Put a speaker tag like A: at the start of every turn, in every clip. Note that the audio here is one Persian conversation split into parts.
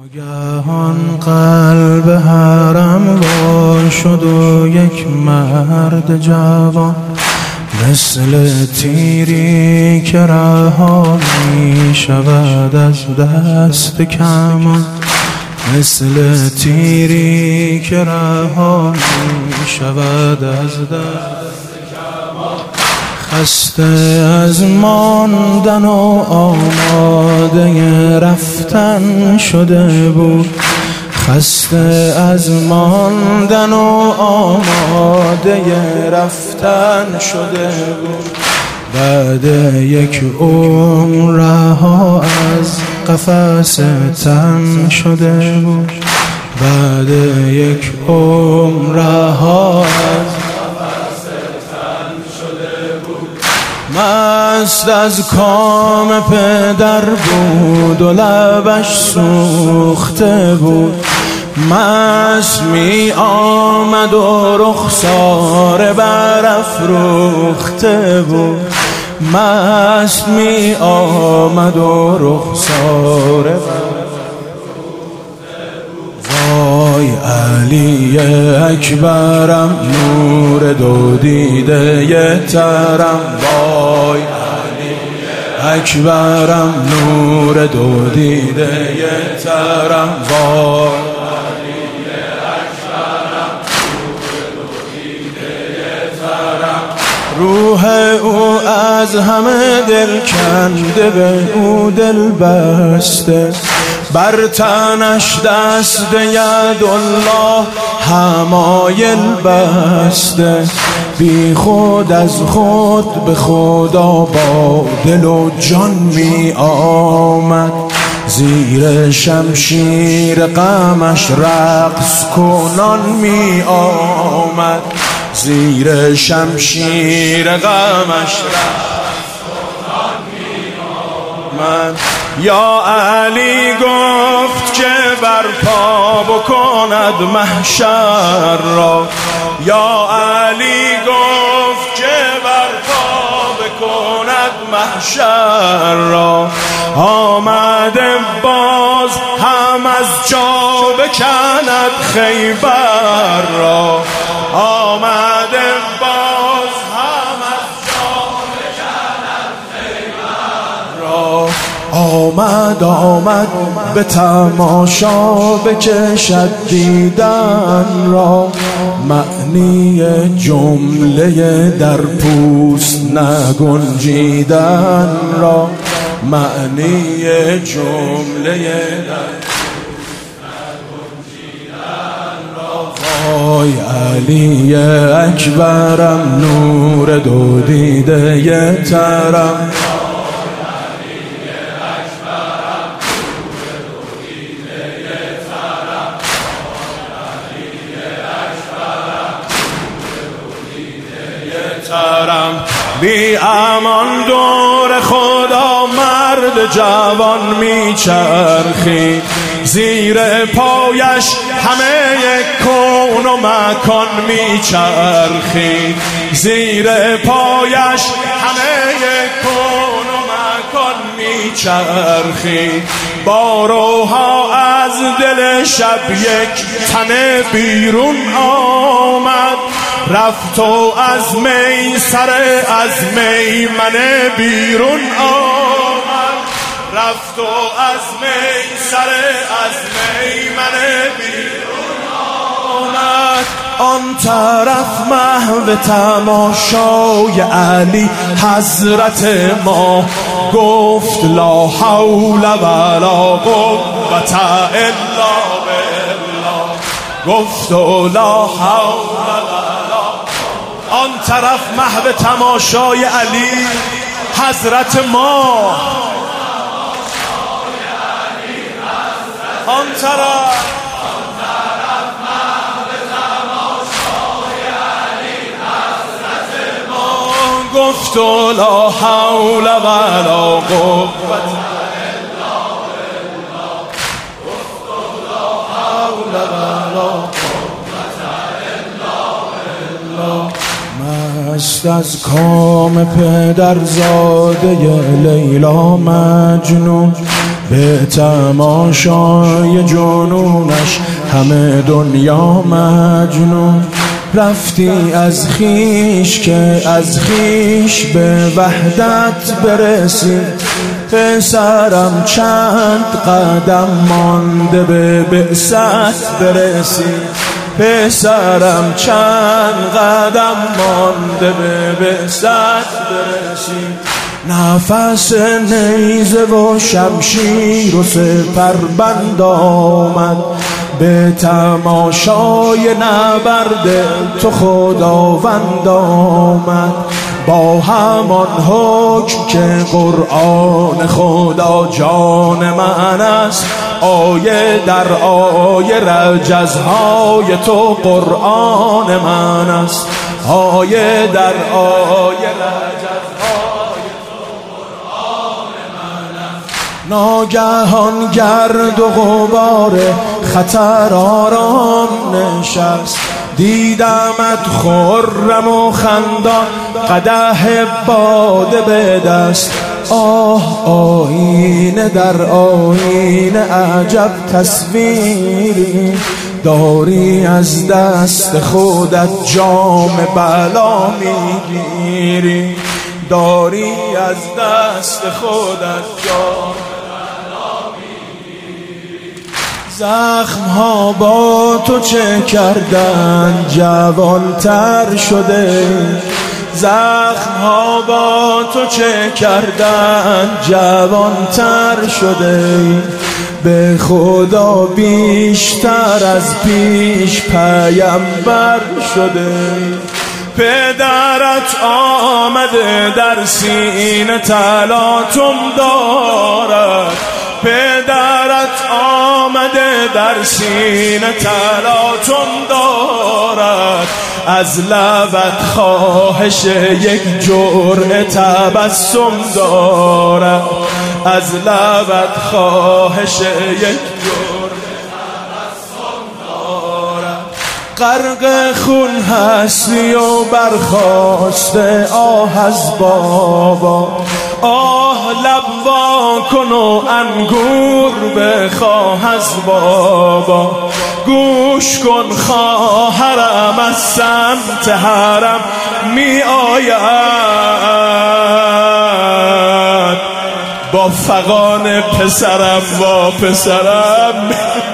A: ناگهان قلب حرم وای شد و یک مرد جوان، مثل تیری که رها می شود از دست کمان، مثل تیری که رها می شود از دست کمان. خسته از ماندن و آماده رفتن شده بود، خسته از ماندن و آماده رفتن شده بود. بعد یک عمر رها از قفس تن شده بود، بعد یک عمر رها از قفس تن شده بود. مست از کام پدر بود و لبش سوخته بود، مست می آمد و رخسار برافروخته بود، مست می آمد و رخسار برافروخته بود. وای علی اکبرم نور دو دیده ترم، وای علی اکبرم نور دو دیده ترم، وای روح او از همه دل کنده، به او دل بسته، بر تنش دست یدالله حمایل بسته. بی خود از خود به خدا با دل و جان می آمد، زیر شمشیر غمش رقص کنان می آمد، زیر شمشیر غمش رقص کنان می آمد. یا علی گفت که برپا بکند محشر را، یا علی گفت که برپا بکند محشر را. آمده باز هم از جا بکند خیبر را، آمده باز هم از جا بکند خیبر را. آمد به تماشا بکشد دیدن را، معنی جمله در پوست نگنجیدن را، معنی جمله در وای علی اکبرم نور دو دیده ترم، بی امان دور خدا مرد جوان میچرخید، زیر پایش همه کون و مکان میچرخید، زیر پایش همه کون و مکان میچرخید. با روحا از دل شب یک تن بیرون آمد، رفت و از میسره از میمنه بیرون آمد، رفت و از میسره از میمنه بیرون آمد. آن طرف محو تماشای علی حضرت ما، گفت لا حول ولا قوة الا بالله، گفت لا حول ولا. آن طرف محو تماشای علی حضرت ما، آن طرف محو تماشای علی حضرت ما، گفت لا حول ولا قوة الا بالله، گفت لا حول ولا قوة الا بالله. مست از کام پدرزاده لیلا مجنون، به تماشای جنونش همه دنیا مجنون. رفتی از خیش که از خیش به وحدت برسی، پسرم چند قدم مانده به بعثت برسی، پسرم چند قدم مانده به بعثت برسی. نفس نیزه و شمشیر و سپربند آمد، به تماشای نبرد تو خداوند آمد. با همان حکم که قرآن خدا جان من است، آیه در آیه رجزهای تو قرآن من است، آیه در آیه رجزهای تو قرآن من است. ناگهان گرد و غبار خطر آرام نشست، دیدمت خرم و خندان قدح باده به دست. آه آینه در آینه عجب تصویری، داری از دست خودت جام بلا میگیری، داری از دست خودت جام بلا میگیری. زخم ها با تو چه کردن جوان تر شده، زخم ها با تو چه کردن جوان تر شده. به خدا بیشتر از پیش پیامبر شده. پدرت آمده در سینه تلاطم دارد، پدرت آمده در سینه تلاطم دارد. از لبت خواهش یک جرعه تبسم دارد، از لبت خواهش یک جرعه تبسم دارد. غرق خون هستی و برخاسته آه از بابا، آه لب وا کن و انگور بخواه از بابا. گوش کن خواهرم از سمت حرم می آید، با فغان پسرم با پسرم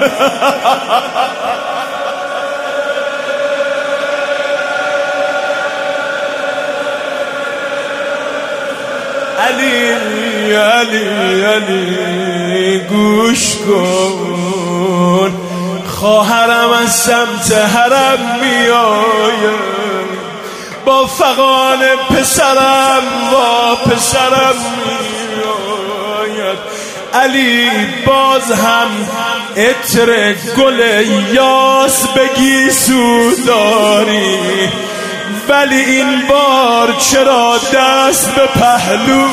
A: علی علی علی گوش کن، خواهرم از سمت حرم میآید، با فغان پسرم با پسرم میآید. علی باز هم عطر گل یاس بگی سود داری، ولی این بار چرا دست به پهلو؟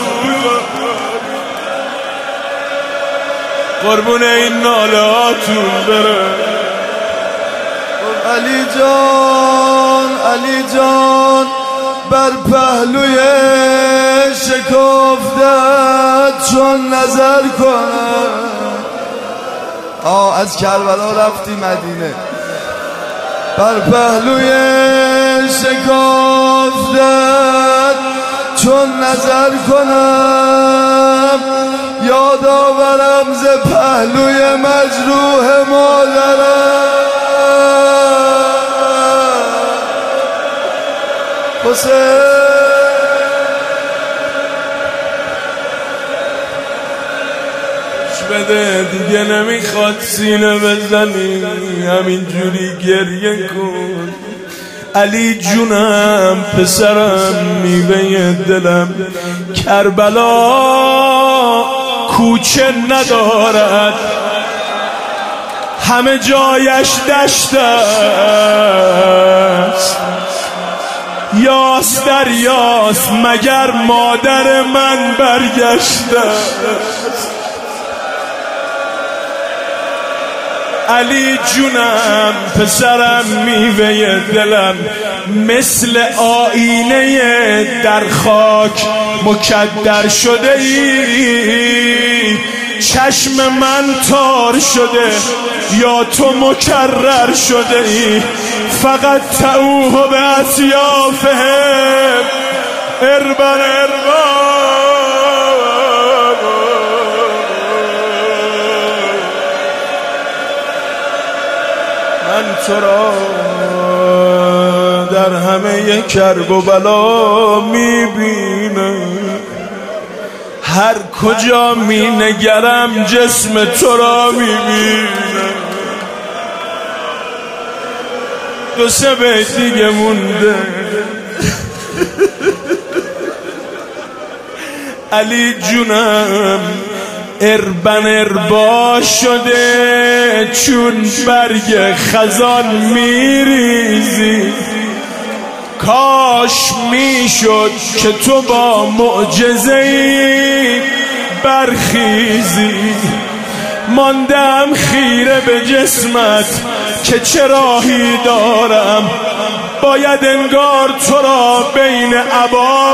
A: قربون این ناله هاتون بره.
B: علی جان علی جان بر پهلوی شکفتت چون نظر کنم. از کربلا رفتی مدینه، بر پهلوی شکفتت چون نظر کنم. یاد آورم ز پهلوی مجروح مادرم حسین.
A: بده دیگه نمیخواد سینه بزنی، همین جوری گریه کن. علی جونم پسرم میوه دلم، کربلا کوچه ندارد، همه جایش دشت است. یاس در یاس مگر مادر من برگشته. علی جونم پسرم میوه دلم، مثل آینه در خاک مکدر شده ای. چشم من تار شده یا تو مکرر شده ای. فقط تعوه به اطیافهم اربن من تو را در همه کرب و بلا میبینم، هر کجا می نگرم جسم تو را میبینم. دو سه بیت دیگه مونده. علی جونم اربن اربا شده چون برگ خزان میریزی. کاش میشد که تو با معجزه‌ای برخیزی. ماندم خیره به جسمت که چه راهی دارم، باید انگار تو را بین عبا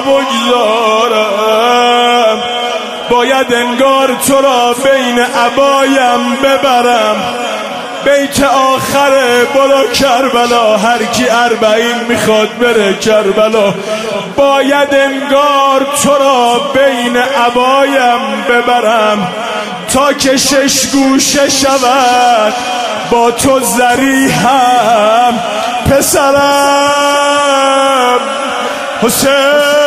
A: بگذارم، باید انگار تو را بین عبایم ببرم. بیت آخره برو کربلا، هر کی 40 میخواد بره کربلا. باید انگار تو را بین عبایم ببرم تا که 6 گوشه شود با تو ضریحم. پسرم حسین